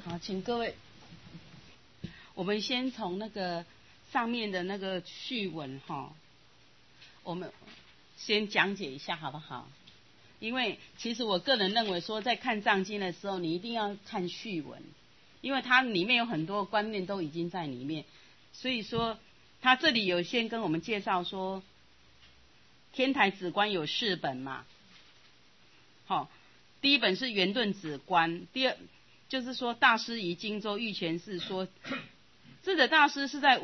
好，请各位，我们先从那个上面的那个序文哈，我们先讲解一下好不好？因为其实我个人认为说，在看藏经的时候，你一定要看序文，因为它里面有很多观念都已经在里面。所以说，他这里有先跟我们介绍说，天台止观有4本嘛，好，第一本是圆顿止观，第二就是说大师于荆州玉泉寺说，智者大师是在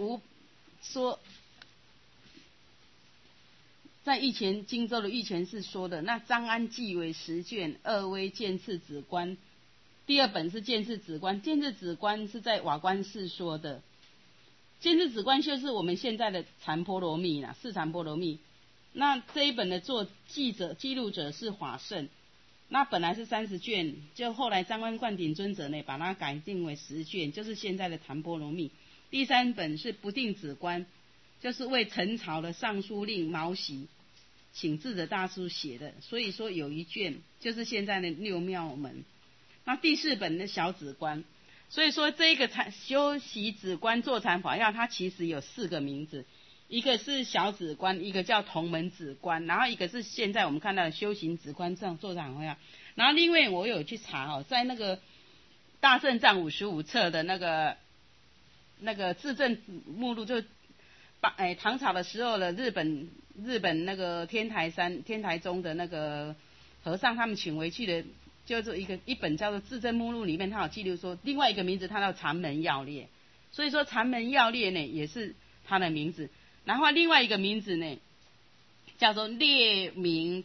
在荆州的玉泉寺说的。那张安记为10卷，二威见次止观，第2本是见次止观，见次止观是在瓦官寺说的。见次止观就是我们现在的禅波罗蜜啦，四禅波罗蜜。那这一本的记录者是法圣，那本来是30卷，就后来张安灌顶尊者呢，把它改定为10卷，就是现在的禅波罗蜜。第3本是不定止观，就是为陈朝的尚书令毛喜请智者大师写的，所以说有1卷就是现在的六妙门。那第4本的小止观，所以说这个修习止观坐禅法要，它其实有4个名字，一个是小止观，一个叫同门止观，然后一个是现在我们看到的修行止观这样坐禅法要。然后另外我有去查在那个大正藏55册的那个自证目录，就唐朝的时候的日本那个天台宗的那个和尚他们请回去的，就是一本叫做自证目录，里面他有记录说另外一个名字他叫禅门要列，所以说禅门要列呢也是他的名字。然后另外一个名字呢叫做列明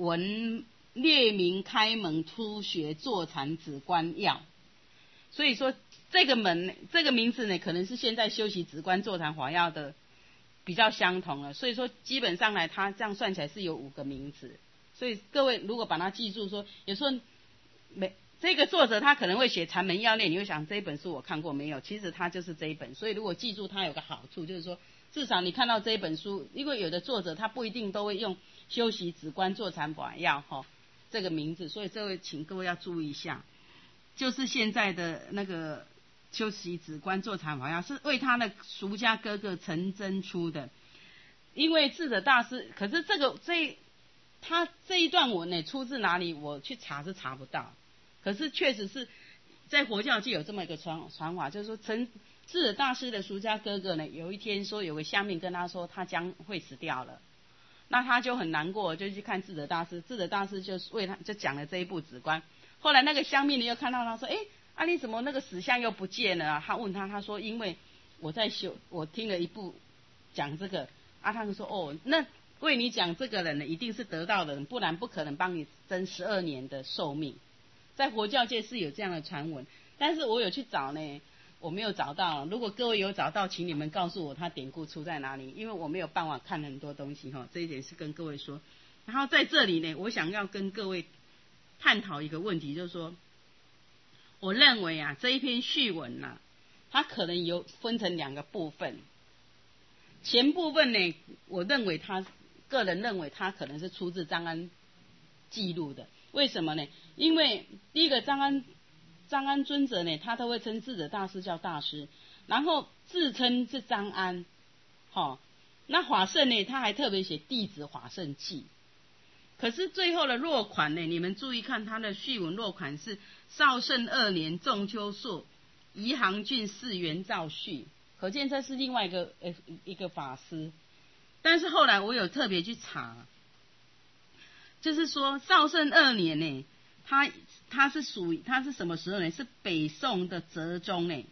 开门初学坐禅止观要，所以说这个名字呢可能是现在修习止观坐禅法要的比较相同了，所以说基本上来它这样算起来是有5个名字。所以各位如果把它记住说，有时候这个作者他可能会写禅门要列，你会想这一本书我看过没有，其实它就是这一本。所以如果记住它有个好处就是说，至少你看到这一本书，因为有的作者他不一定都会用修习止观坐禅法要这个名字，所以这位请各位要注意一下，就是现在的那个修习止观坐禅法要是为他的俗家哥哥陈真出的。因为智者大师，可是他这一段文呢出自哪里我去查是查不到，可是确实是在佛教界有这么一个传法，就是说智者大师的俗家哥哥呢，有一天说有个下面跟他说他将会死掉了，那他就很难过，就去看智者大师，智者大师就为他就讲了这一部止观。后来那个乡民呢又看到他说，你怎么那个死相又不见了他问他说因为我听了一部讲这个他就说那为你讲这个人呢一定是得道的人，不然不可能帮你增12年的寿命。在佛教界是有这样的传闻，但是我有去找呢，我没有找到。如果各位有找到，请你们告诉我他典故出在哪里，因为我没有办法看很多东西这一点是跟各位说。然后在这里呢，我想要跟各位探讨一个问题，就是说我认为这一篇序文它可能有分成2个部分。前部分呢，我个人认为它可能是出自张安记录的。为什么呢？因为第一个张安尊者呢，他都会称智者大师叫大师，然后自称是张安那法圣呢他还特别写弟子法圣记。可是最后的落款呢，你们注意看他的序文落款是绍圣2年仲秋朔宜杭郡寺元照序，可见这是另外一个法师。但是后来我有特别去查，就是说绍圣2年呢，他是什么时候呢？是北宋的哲宗呢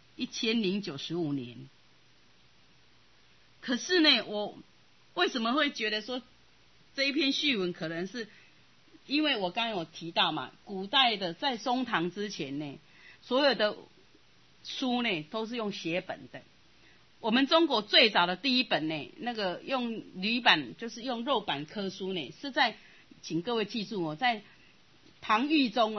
1095年。可是呢，我为什么会觉得说这一篇序文可能是因为我刚刚有提到嘛，古代的在中唐之前呢，所有的书呢都是用写本的。我们中国最早的第一本呢，那个用铝板就是用肉板刻书呢，是在请各位记住在唐懿宗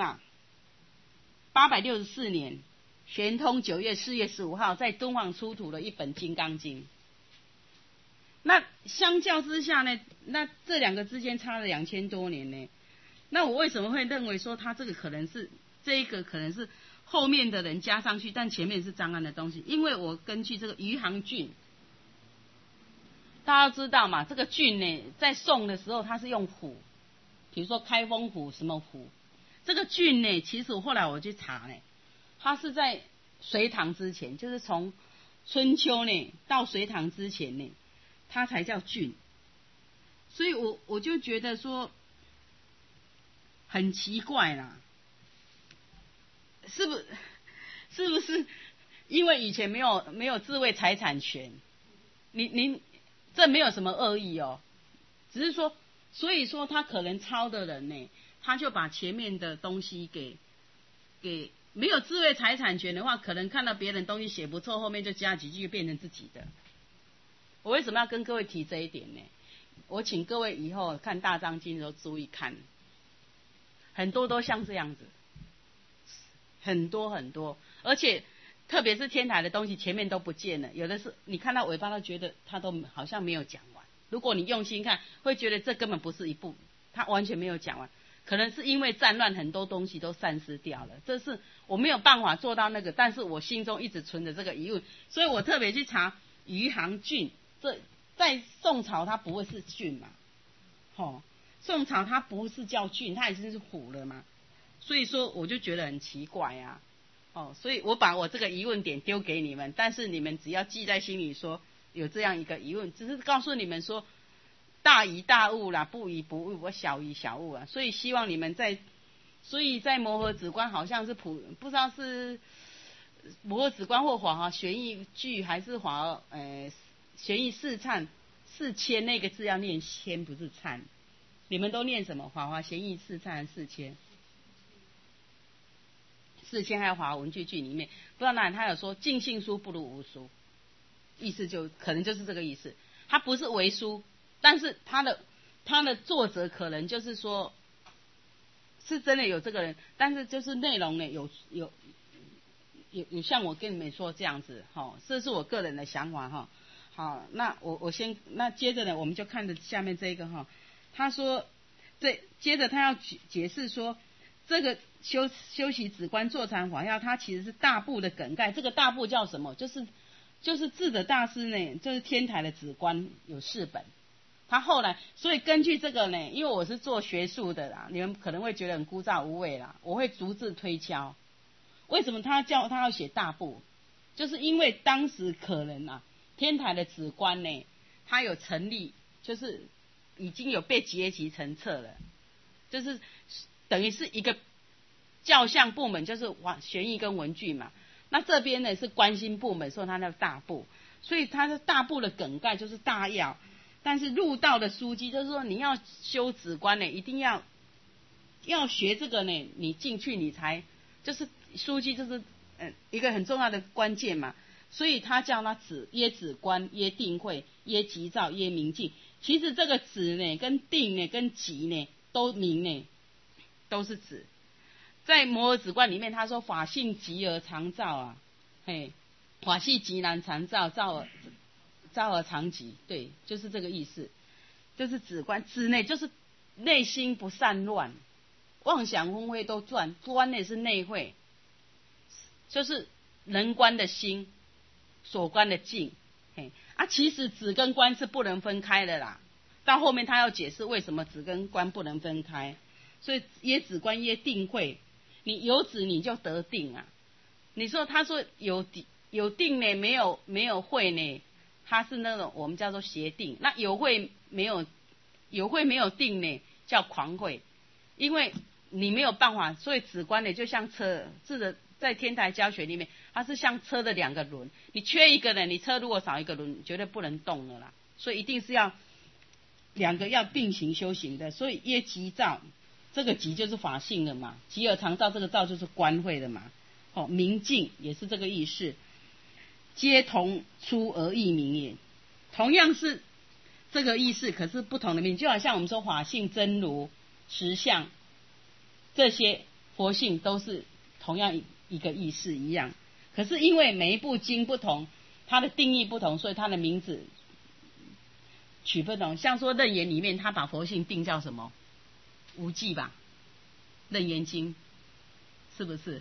864年玄通9月4月15号在敦煌出土了一本《金刚经》。那相较之下呢，那这2个之间差了2000多年呢。那我为什么会认为说这个可能是后面的人加上去，但前面是张安的东西。因为我根据这个余杭郡，大家知道嘛，这个郡呢，在宋的时候它是用府，比如说开封府什么府。这个郡呢，其实后来我去查呢，它是在隋唐之前，就是从春秋呢到隋唐之前呢，它才叫郡。所以我就觉得说很奇怪啦，是不是因为以前没有智慧财产权？您这没有什么恶意哦，只是说，所以说他可能抄的人呢，他就把前面的东西给没有智慧财产权的话，可能看到别人东西写不错，后面就加几句就变成自己的。我为什么要跟各位提这一点呢？我请各位以后看大章经的时候注意看，很多都像这样子，很多，而且特别是天台的东西前面都不见了，有的是你看到尾巴都觉得他都好像没有讲完。如果你用心看，会觉得这根本不是一部，他完全没有讲完。可能是因为战乱，很多东西都散失掉了，这是我没有办法做到那个，但是我心中一直存着这个疑问，所以我特别去查余杭郡。这在宋朝它不会是郡嘛？宋朝它不是叫郡，它已经是府了嘛。所以说我就觉得很奇怪啊。所以我把我这个疑问点丢给你们，但是你们只要记在心里，说有这样一个疑问，只是告诉你们说，大疑大悟啦，不疑不悟，我小疑小悟啊。所以希望你们所以在摩诃止观好像是不知道是摩诃止观或华玄义句还是玄义四忏四千那个字要念千不是忏，你们都念什么？华玄义四忏四千。四千还有华文句句里面，不知道哪里他有说尽信书不如无书，意思就可能就是这个意思。它不是为书，但是他的作者可能就是说，是真的有这个人，但是就是内容呢有像我跟你们说这样子这是我个人的想法好，那我先那接着呢，我们就看着下面这个他说接着他要解释说。这个修习止观坐禅法要，它其实是大部的梗概。这个大部叫什么？就是智者大师呢，就是天台的止观有4本。他后来，所以根据这个呢，因为我是做学术的啦，你们可能会觉得很枯燥无味啦，我会逐字推敲。为什么他要写大部？就是因为当时可能天台的止观呢，它有成立，就是已经有被结集成册了，就是等于是一个教相部门，就是玄义跟文具嘛。那这边呢是观心部门，所以它叫大部，所以它是大部的梗概就是大要。但是入道的书籍就是说，你要修止观呢，一定要学这个呢，你进去你才就是书籍就是一个很重要的关键嘛。所以他叫它耶止观、耶定慧、耶急躁、耶明净。其实这个止呢、跟定呢、跟急呢都明呢。都是指在摩诃止观里面，他说法性极而常照法性极难常照，照而常寂，对，就是这个意思。就是止观，止呢就是内心不散乱，妄想纷飞都转，观呢是内慧，就是能观的心，所观的境。其实止跟观是不能分开的啦。到后面他要解释为什么止跟观不能分开。所以耶止观耶定慧，你有止你就得定啊。你说他说有定呢，没有慧呢，它是那种我们叫做邪定。那有慧没有定呢，叫狂慧。因为你没有办法，所以止观呢就像车，在天台教学里面，它是像车的2个轮，你缺一个呢，你车如果少一个轮，绝对不能动了啦。所以一定是要2个要并行修行的。所以耶急躁。这个急就是法性的嘛，急而常照，这个照就是观慧的嘛。明净也是这个意思，皆同出而异名也，同样是这个意思，可是不同的名，就好像我们说法性、真如、实相，这些佛性都是同样一个意思一样。可是因为每一部经不同，它的定义不同，所以它的名字取不同。像说楞严里面，他把佛性定叫什么？无记吧，楞严经是不是？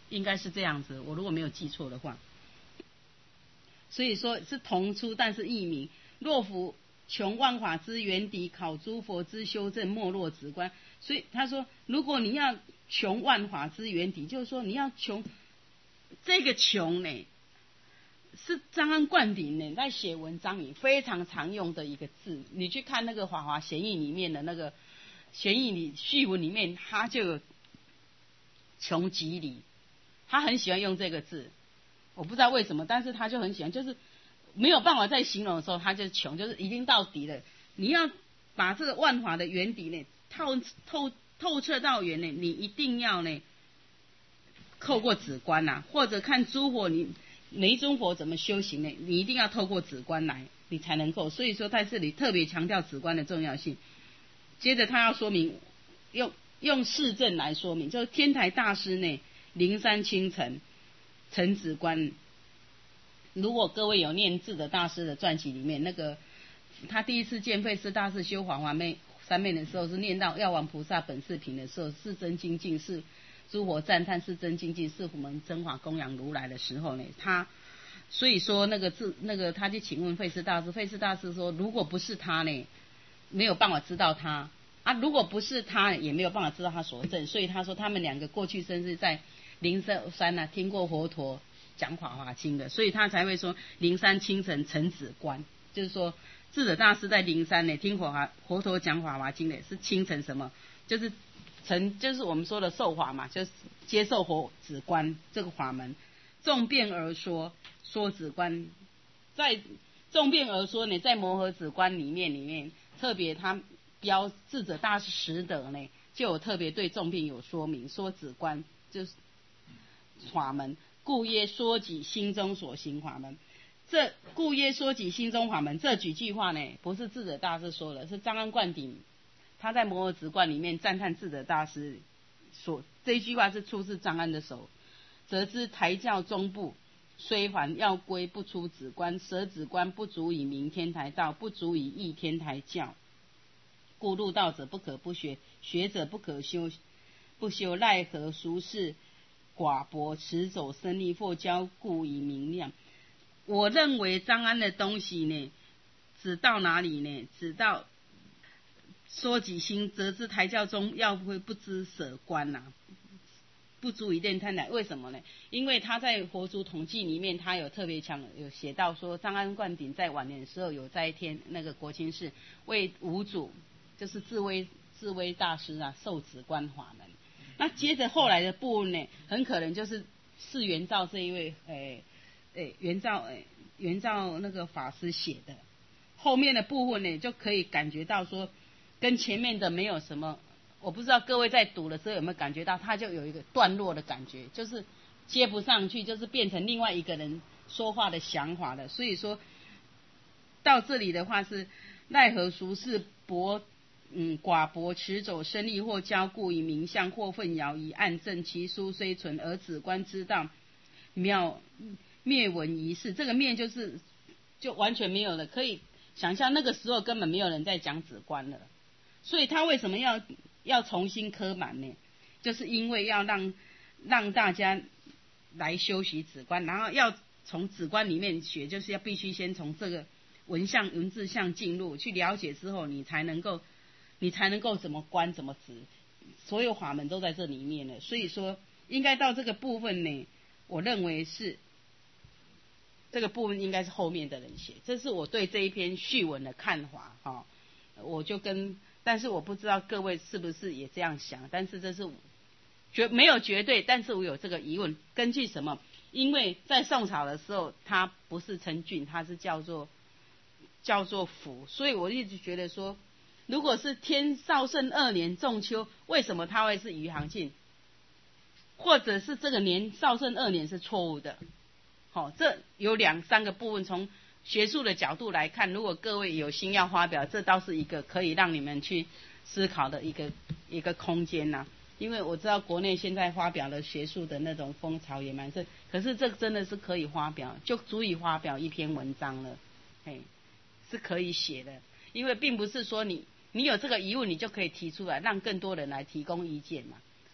应该是这样子，我如果没有记错的话。所以说是同出，但是异名。若夫穷万法之源底，考诸佛之修正，莫若止观。所以他说，如果你要穷万法之源底，就是说你要穷，这个穷呢，是张安灌顶呢在写文章里非常常用的一个字。你去看那个《法华贤义》里面的那个贤义里序文里面，他就有穷极理，他很喜欢用这个字。我不知道为什么，但是他就很喜欢，就是没有办法再形容的时候，他就穷，就是已经到底了。你要把这个万法的原底呢，透彻到圆呢，你一定要呢，透过止观呐，或者看诸佛，你每一尊佛怎么修行呢？你一定要透过止观来，你才能够。所以说在这里特别强调止观的重要性。接着他要说明，用事证来说明，就是天台大师呢，灵山清澄陈止观。如果各位有念智的大师的传记里面，那个他第一次见慧师大师修华华三昧的时候，是念到药王菩萨本事品的时候，是真精进，是诸佛赞叹，是真精进，是我们真法供养如来的时候呢，所以说那个他就请问慧师大师，慧师大师说，如果不是他呢，没有办法知道他啊，如果不是他，也没有办法知道他所证。所以他说他们两个过去生是在灵山啊听过佛陀讲法华经的，所以他才会说灵山清澄陈止观，就是说智者大师在灵山呢听佛陀讲法华经的是清澄什么，就是就是我们说的受法嘛，就是接受佛止观这个法门。众辩而说止观，在众辩而说呢，在摩诃止观里面特别他标智者大师实德呢，就有特别对众辩有说明，说止观就是法门，故曰说己心中所行法门。这故曰说己心中法门这几句话呢，不是智者大师说的，是张安灌顶他在摩诃止观里面赞叹智者大师说，这一句话是出自张安的手。则知台教中部虽凡要归不出止观，舍止观不足以明天台道，不足以益天台教。故入道者不可不学，学者不可不修，奈何俗世寡薄，持走生力，或教故以明亮。我认为张安的东西呢，只到哪里呢？只到说己心，则知台教中要会不知舍观啊，不足以练贪婪。为什么呢？因为他在佛祖统计里面，他有特别有写到说，张安灌顶在晚年的时候有在那个国清寺为五祖，就是智威大师啊受止观法门。那接着后来的部分呢，很可能就是元照这一位元照那个法师写的。后面的部分呢，就可以感觉到说，跟前面的没有什么。我不知道各位在读的时候有没有感觉到，他就有一个段落的感觉，就是接不上去，就是变成另外一个人说话的想法了。所以说到这里的话是奈何俗世寡薄，持走生力，或教故以名相，或愤摇以暗证，其书虽存，而止观之道灭闻一事。这个灭就完全没有了，可以想象那个时候根本没有人在讲止观了。所以他为什么要重新刻满呢？就是因为要让大家来修习止观，然后要从止观里面学，就是要必须先从这个文字相进入去了解之后，你才能够怎么观怎么止，所有法门都在这里面了。所以说应该到这个部分呢，我认为是这个部分应该是后面的人写，这是我对这一篇序文的看法哈。但是我不知道各位是不是也这样想，但是这是没有绝对，但是我有这个疑问，根据什么？因为在宋朝的时候，它不是称郡，它是叫做府，所以我一直觉得说，如果是天绍圣2年仲秋，为什么它会是余杭郡？或者是这个年绍圣2年是错误的？这有2-3个部分，从学术的角度来看，如果各位有心要发表，这倒是一个可以让你们去思考的一个空间呐。因为我知道国内现在发表了学术的那种风潮也蛮盛，可是这真的是可以发表，就足以发表一篇文章了，是可以写的。因为并不是说你有这个疑问，你就可以提出来，让更多人来提供意见嘛。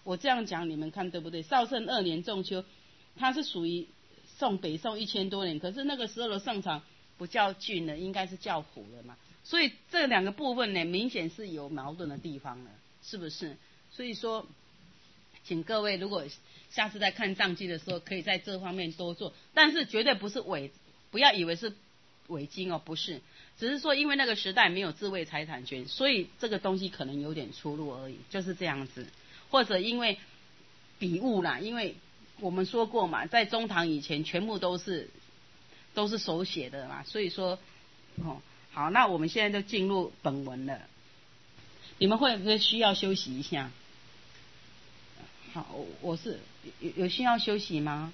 我这样讲你们看对不对？绍圣2年仲秋，它是属于北宋1000多年，可是那个时候的宋朝不叫郡了，应该是叫府了嘛。所以这2个部分呢，明显是有矛盾的地方了，是不是？所以说，请各位如果下次在看藏经的时候，可以在这方面多做，但是绝对不是不要以为是伪经哦，不是，只是说因为那个时代没有智慧财产权，所以这个东西可能有点出入而已，就是这样子。或者因为笔误啦，因为我们说过嘛，在中唐以前全部都是手写的嘛，所以说好，那我们现在就进入本文了。你们会不会需要休息一下？好，我是有需要休息吗？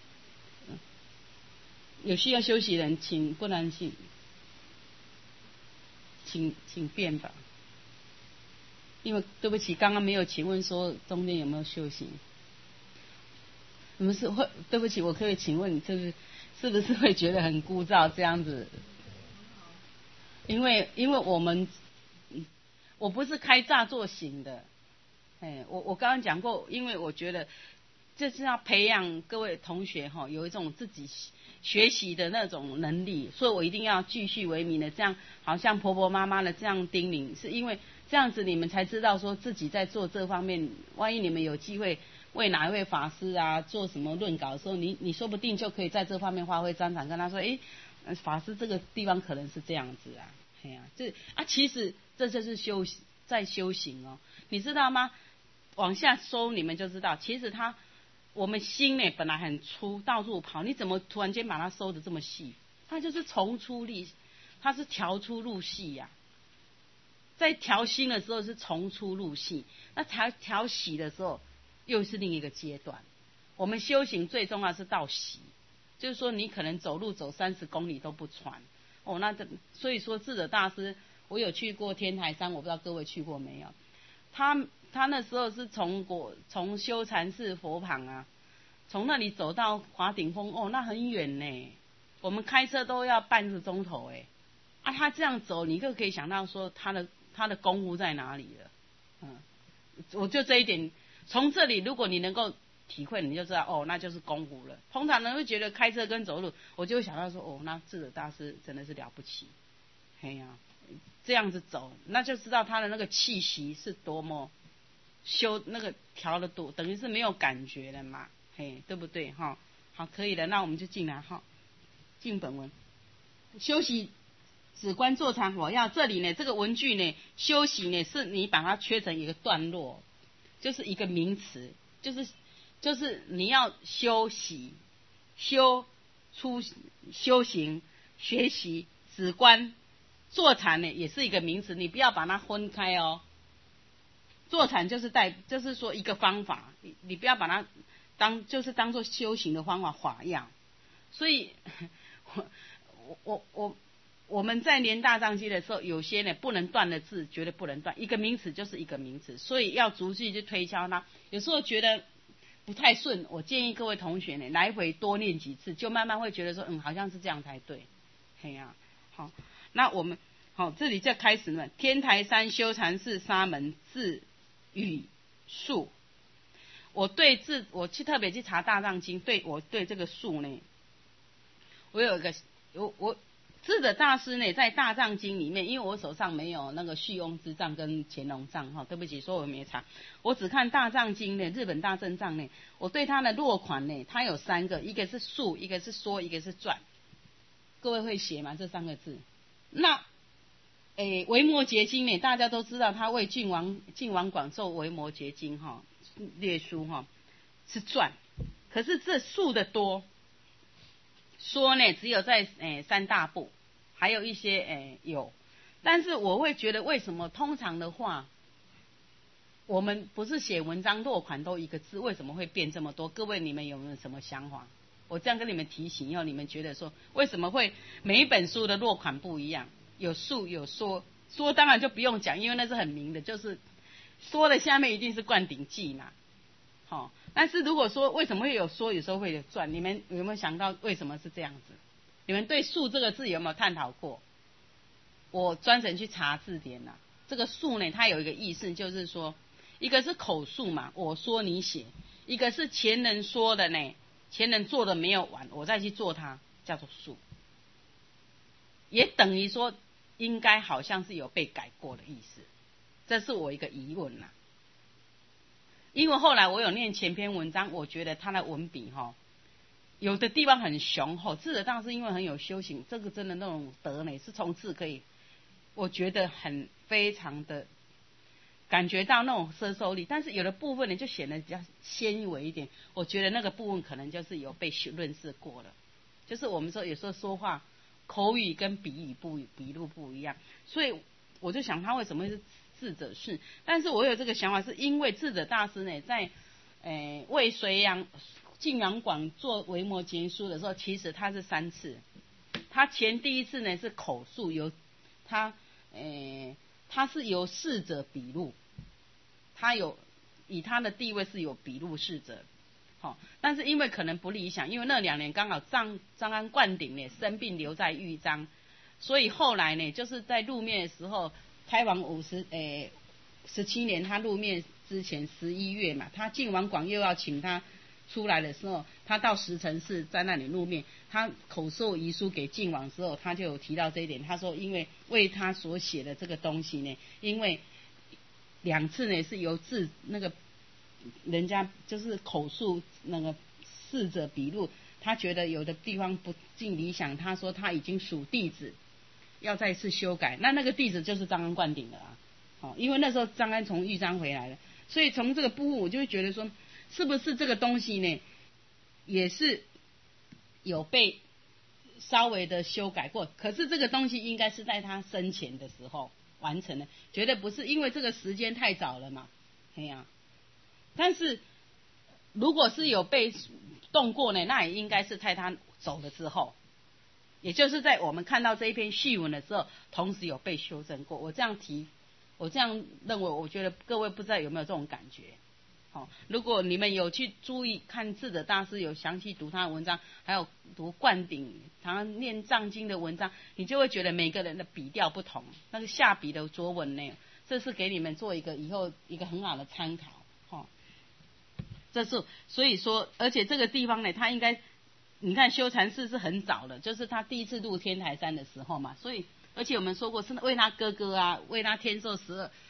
有需要休息的人请，不然请便吧。因为对不起，刚刚没有请问说中间有没有休息。你们对不起，我可以请问你是不是会觉得很枯燥这样子？因为我不是开乍作型的，我刚刚讲过，因为我觉得这是要培养各位同学有一种自己学习的那种能力，所以我一定要继续为民的这样，好像婆婆妈妈的这样叮咛，是因为这样子你们才知道说自己在做这方面，万一你们有机会为哪一位法师啊做什么论稿的时候，你说不定就可以在这方面发挥专长，跟他说，法师这个地方可能是这样子啊，其实这就是在修行哦，你知道吗？往下收你们就知道，其实我们心呢本来很粗，到处跑，你怎么突然间把它收得这么细？它就是从粗它是调粗入细呀。在调心的时候是从粗入细，那调习的时候又是另一个阶段。我们修行最重要是到习，就是说你可能走路走30公里都不喘所以说智者大师，我有去过天台山，我不知道各位去过没有？他那时候是从修禅寺佛旁啊，从那里走到华顶峰，那很远呢，我们开车都要半个钟头他这样走，你就可以想到说他的功夫在哪里了。我就这一点，从这里如果你能够体会，你就知道那就是功夫了。通常人会觉得开车跟走路，我就会想到说那智者大师真的是了不起，这样子走，那就知道他的那个气息是多么修那个调的多，等于是没有感觉了嘛，对不对好，可以了，那我们就进来进本文。休息止观坐禅火药，这里呢这个文句呢，休息呢是你把它切成一个段落，就是一个名词，就是你要休息、修行、学习、止观、坐禅呢也是一个名词，你不要把它分开哦。坐禅就是说一个方法，你不要把它当做修行的法样。所以我们在念大藏经的时候，有些呢不能断的字绝对不能断，一个名词就是一个名词，所以要逐句去推敲它。有时候觉得不太顺，我建议各位同学呢来回多念几次，就慢慢会觉得说好像是这样才对。好，那我们这里就开始了。天台山修禅寺沙门字语数，我去特别去查大藏经，我对这个数呢，我有一个智者大师呢，在大藏经里面，因为我手上没有那个续翁之藏跟乾隆藏对不起，说我没查，我只看大藏经呢，日本大正藏呢，我对它的落款呢，它有3个，一个是述，一个是说，一个是传。各位会写吗？这3个字？那维摩诘经呢，大家都知道，他为晋王广授维摩诘经列书是传，可是这述的多。说呢，只有在3大部，还有一些有，但是我会觉得为什么通常的话，我们不是写文章落款都一个字，为什么会变这么多？各位你们有没有什么想法？我这样跟你们提醒，要你们觉得说为什么会每一本书的落款不一样？有述有说，说当然就不用讲，因为那是很明的，就是说的下面一定是灌顶记嘛。但是如果说为什么会有说，有时候会有传，你们有没有想到为什么是这样子？你们对述这个字有没有探讨过？我专程去查字典这个述呢，它有一个意思，就是说一个是口述嘛，我说你写；一个是前人说的呢，前人做的没有完，我再去做它，叫做述。也等于说，应该好像是有被改过的意思，这是我一个疑问啦。因为后来我有念前篇文章，我觉得他的文笔有的地方很雄厚。智者大师因为很有修行，这个真的那种德呢，是从字可以，我觉得非常的感觉到那种摄受力。但是有的部分呢，就显得比较纤维一点。我觉得那个部分可能就是有被论述过了。就是我们说有时候说话口语跟笔录不一样，所以我就想他为什么会是智者训？但是我有这个想法，是因为智者大师呢，在为晋阳广做维摩诘书的时候，其实他是3次。他第一次呢是口述，他是由侍者笔录，他以他的地位是有笔录侍者。但是因为可能不理想，因为那2年刚好张安灌顶呢生病留在豫章，所以后来呢就是在入灭的时候，开王17年他入灭之前11月嘛，他晋王广又要请他出来的时候，他到石城寺在那里入灭，他口授遗书给晋王的时候，他就有提到这一点。他说因为为他所写的这个东西呢，因为2次呢是由那个人家就是口述那个侍者笔录，他觉得有的地方不尽理想，他说他已经属弟子，要再次修改。那个弟子就是张安灌顶了啊，因为那时候张安从豫章回来了，所以从这个部分我就会觉得说，是不是这个东西呢，也是有被稍微的修改过？可是这个东西应该是在他生前的时候完成的，绝对不是因为这个时间太早了嘛，但是如果是有被动过呢，那也应该是在他走了之后，也就是在我们看到这一篇序文的时候，同时有被修正过。我这样认为，我觉得各位不知道有没有这种感觉。如果你们有去注意看智者大师有详细读他的文章，还有读灌顶常常念藏经的文章，你就会觉得每个人的笔调不同，那个下笔的拙文呢，这是给你们做以后一个很好的参考。这是所以说，而且这个地方呢，他应该你看修禅寺是很早的，就是他第一次入天台山的时候嘛，所以而且我们说过是为他哥哥啊，为他天寿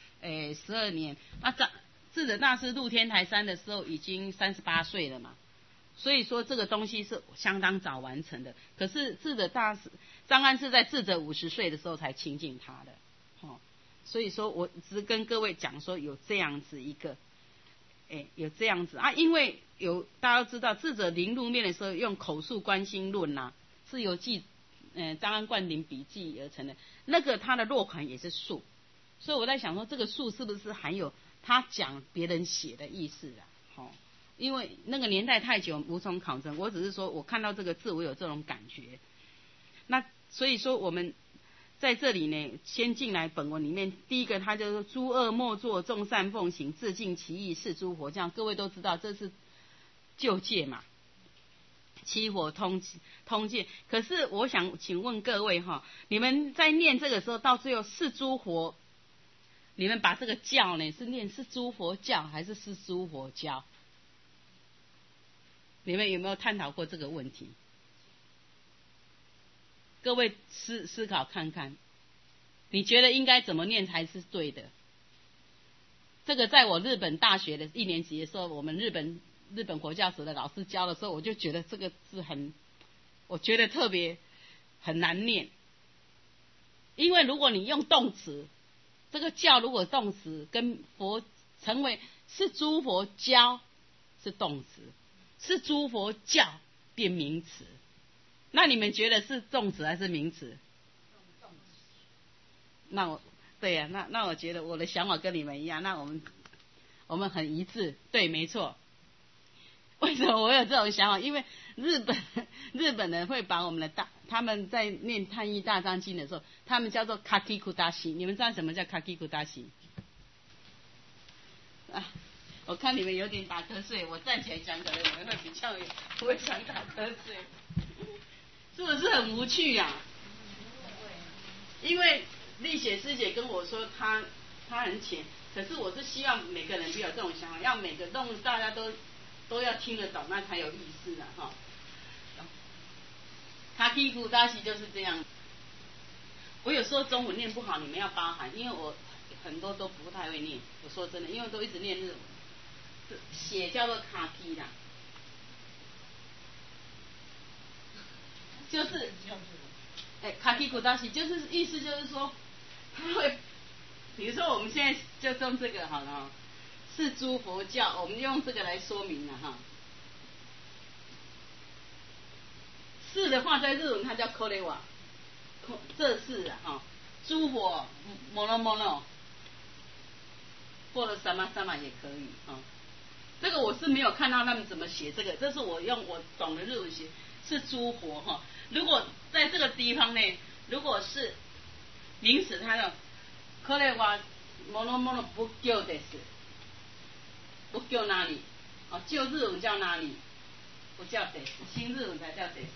12年。智者大师入天台山的时候已经38岁了嘛，所以说这个东西是相当早完成的。可是智者大师张安是在智者50岁的时候才亲近他的，所以说我只是跟各位讲说有这样子一个。有这样子啊，因为大家都知道智者临入灭的时候用口述观心论是由张安灌顶笔记而成的，那个他的落款也是述，所以我在想说这个述是不是含有他讲别人写的意思因为那个年代太久无从考证，我只是说我看到这个字我有这种感觉。那所以说我们在这里呢，先进来本文里面，第一个他就说诸恶莫作，众善奉行，自尽其意，是诸佛教。各位都知道这是旧戒嘛，七佛通戒。可是我想请问各位你们在念这个时候到最后是诸佛，你们把这个教呢是念是诸佛教还是诸佛教？你们有没有探讨过这个问题？各位思考看看，你觉得应该怎么念才是对的？这个在我日本大学的1年级的时候，我们日本佛教史的老师教的时候，我就觉得这个字我觉得特别很难念。因为如果你用动词，这个教如果动词跟佛成为是诸佛教是动词，是诸佛教变名词。那你们觉得是动词还是名词？动词。对呀，那我觉得我的想法跟你们一样，那我们很一致，对，没错。为什么我有这种想法？因为日本人会把我们的他们在念《探义大藏经》的时候，他们叫做卡基库达西。你们知道什么叫卡基库达西？我看你们有点打瞌睡，我站起来讲，可能你们会比较不会想打瞌睡。是不是很无趣呀？因为丽雪师姐跟我说她很浅， 可是我是希望每个人都有这种想法，要每个动物大家都要听得懂，那才有意思啊哈。卡基古达西就是这样。我有时候中文念不好，你们要包涵，因为我很多都不太会念。我说真的，因为都一直念日文，写叫做卡基啦，就是卡基古达西就是意思就是说，他会，比如说我们现在就用这个好了哈，是诸佛教，我们用这个来说明了哈。是的话，在日文它叫 korewa， 这是啊哈，诸佛 mono， 或者什么什么也可以啊。这个我是没有看到他们怎么写这个，这是我用我懂的日文写，是诸佛哈。如果在这个地方呢，如果是名词，它的 korewa mono 不叫的是，不叫哪里？哦，旧日文叫哪里？不叫得是，新日文才叫得是。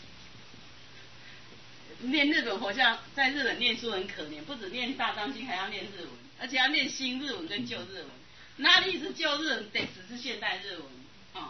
念日本好像在日本念书很可怜，不止念大藏经，还要念日文，而且要念新日文跟旧日文。哪里是旧日文？得是现代日文。